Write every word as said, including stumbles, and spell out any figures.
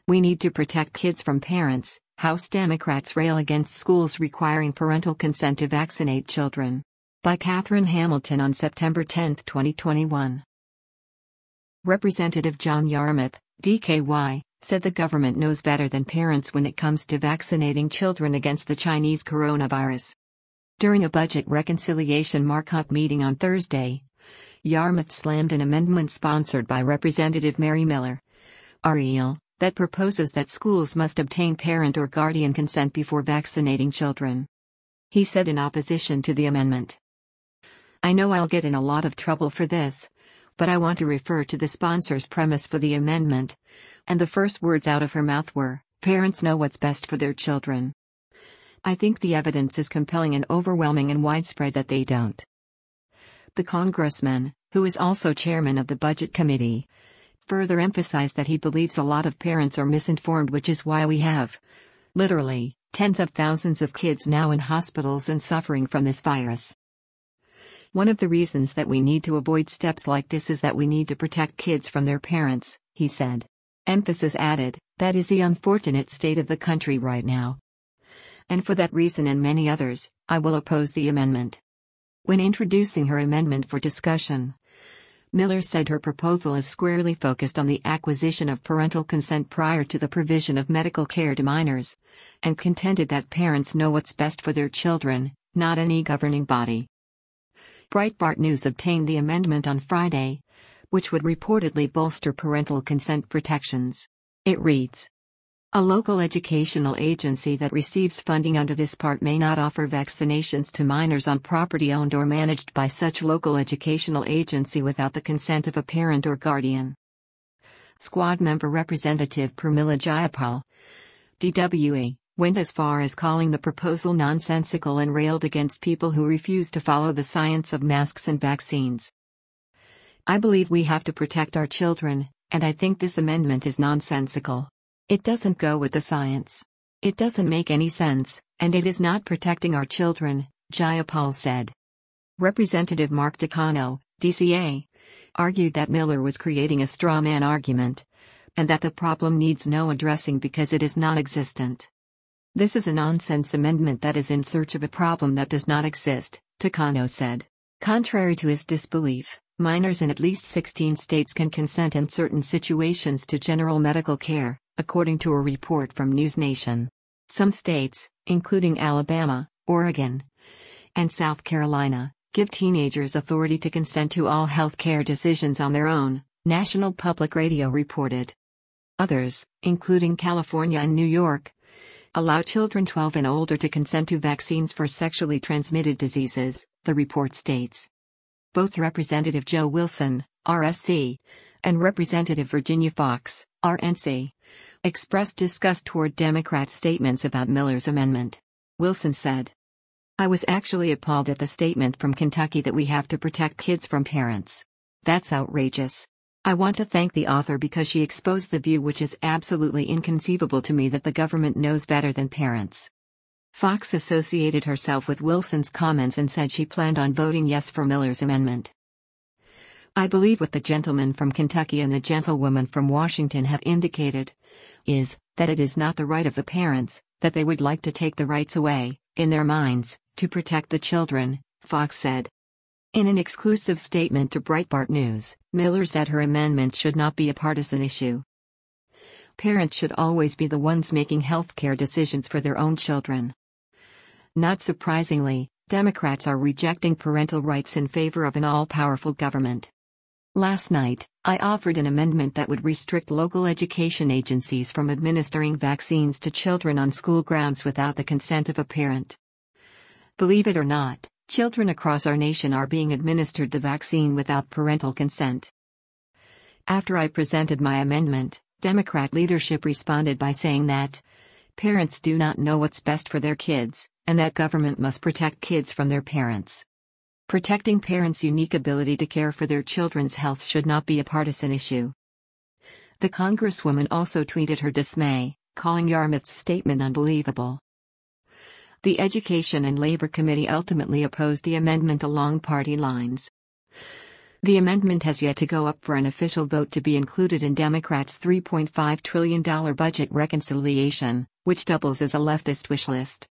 We need to protect kids from parents. House Democrats rail against schools requiring parental consent to vaccinate children. By Catherine Hamilton on September tenth, twenty twenty-one. Representative John Yarmuth, D K Y, said the government knows better than parents when it comes to vaccinating children against the Chinese coronavirus. During a budget reconciliation markup meeting on Thursday, Yarmuth slammed an amendment sponsored by Representative Mary Miller, R E L, that proposes that schools must obtain parent or guardian consent before vaccinating children. He said in opposition to the amendment, "I know I'll get in a lot of trouble for this, but I want to refer to the sponsor's premise for the amendment." And the first words out of her mouth were, "Parents know what's best for their children. I think the evidence is compelling and overwhelming and widespread that they don't." The congressman, who is also chairman of the Budget Committee, further emphasized that he believes a lot of parents are misinformed, which is why we have, literally, tens of thousands of kids now in hospitals and suffering from this virus. "One of the reasons that we need to avoid steps like this is that we need to protect kids from their parents," he said. Emphasis added, "That is the unfortunate state of the country right now. And for that reason and many others, I will oppose the amendment." When introducing her amendment for discussion, Miller said her proposal is squarely focused on the acquisition of parental consent prior to the provision of medical care to minors, and contended that parents know what's best for their children, not any governing body. Breitbart News obtained the amendment on Friday, which would reportedly bolster parental consent protections. It reads, "A local educational agency that receives funding under this part may not offer vaccinations to minors on property owned or managed by such local educational agency without the consent of a parent or guardian." Squad member Representative Pramila Jayapal, D W A, went as far as calling the proposal nonsensical and railed against people who refuse to follow the science of masks and vaccines. "I believe we have to protect our children, and I think this amendment is nonsensical. It doesn't go with the science. It doesn't make any sense, and it is not protecting our children," Jayapal said. Representative Mark Takano, D C A, argued that Miller was creating a straw man argument, and that the problem needs no addressing because it is non-existent. "This is a nonsense amendment that is in search of a problem that does not exist," Takano said. Contrary to his disbelief, minors in at least sixteen states can consent in certain situations to general medical care, according to a report from NewsNation. Some states, including Alabama, Oregon, and South Carolina, give teenagers authority to consent to all health care decisions on their own, National Public Radio reported. Others, including California and New York, allow children twelve and older to consent to vaccines for sexually transmitted diseases, the report states. Both Representative Joe Wilson, R S C, and Representative Virginia Foxx, R N C, expressed disgust toward Democrats' statements about Miller's amendment. Wilson said, "I was actually appalled at the statement from Kentucky that we have to protect kids from parents. That's outrageous. I want to thank the author because she exposed the view which is absolutely inconceivable to me that the government knows better than parents." Fox associated herself with Wilson's comments and said she planned on voting yes for Miller's amendment. "I believe what the gentleman from Kentucky and the gentlewoman from Washington have indicated is that it is not the right of the parents, that they would like to take the rights away, in their minds, to protect the children," Fox said. In an exclusive statement to Breitbart News, Miller said her amendment should not be a partisan issue. "Parents should always be the ones making healthcare decisions for their own children." Not surprisingly, Democrats are rejecting parental rights in favor of an all-powerful government. "Last night, I offered an amendment that would restrict local education agencies from administering vaccines to children on school grounds without the consent of a parent. Believe it or not, children across our nation are being administered the vaccine without parental consent." After I presented my amendment, Democrat leadership responded by saying that parents do not know what's best for their kids, and that government must protect kids from their parents. Protecting parents' unique ability to care for their children's health should not be a partisan issue. The Congresswoman also tweeted her dismay, calling Yarmuth's statement unbelievable. The Education and Labor Committee ultimately opposed the amendment along party lines. The amendment has yet to go up for an official vote to be included in Democrats' three point five trillion dollars budget reconciliation, which doubles as a leftist wish list.